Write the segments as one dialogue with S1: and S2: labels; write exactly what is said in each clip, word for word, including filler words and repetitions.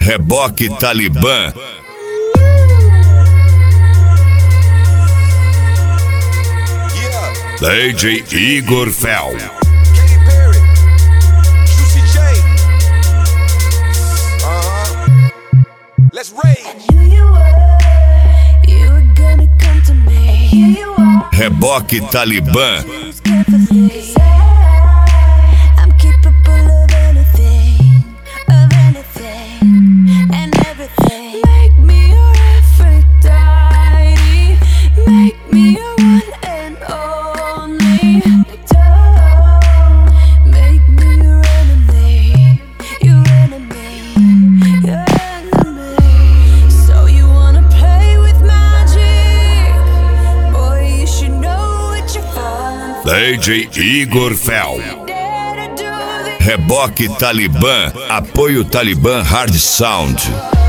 S1: Reboque Talibã. D J Igor Fel.
S2: Let's rage.
S1: Reboque Talibã. D J Igor Fel. Reboque Talibã. Apoio Talibã Hard Sound.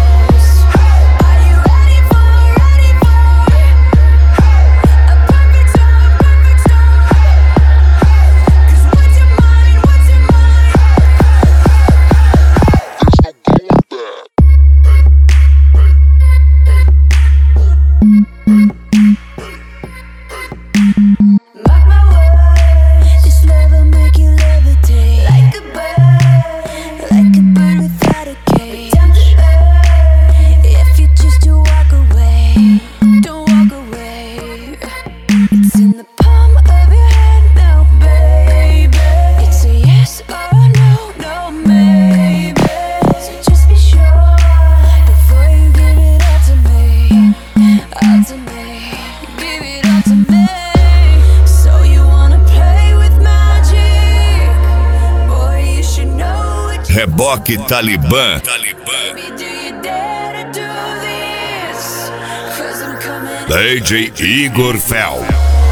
S1: Reboque Talibã. D J Igor Fel.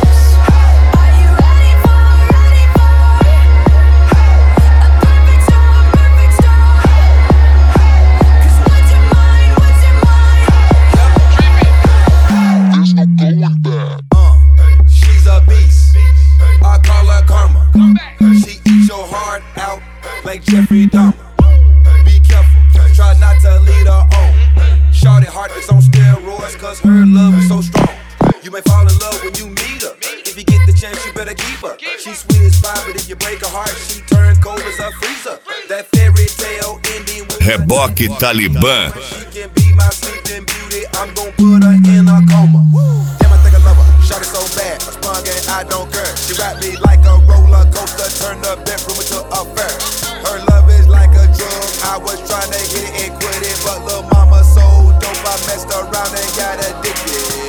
S2: She's a beast. I call her karma. She eats your heart out like Jeffrey Dahmer. Be careful, try not to lead her on. Shorty heart is on steroids, cause her love is so strong. You may fall in love when you meet her. If you get the chance, you better keep her. She's sweet as pie, but if you break her heart, she turns cold as a freezer. That fairy tale ending with
S1: Reboque Talibã.
S2: she can be my sleeping beauty. I'm gon' put her in a coma. Damn, I think I love her. Shorty so bad, I sprung and I don't care. She wrapped me like a roller coaster, turned the bedroom into a fair. Her love is like a drug. I was trying to hit it and quit it, but lil' mama so dope, I messed around and got addicted.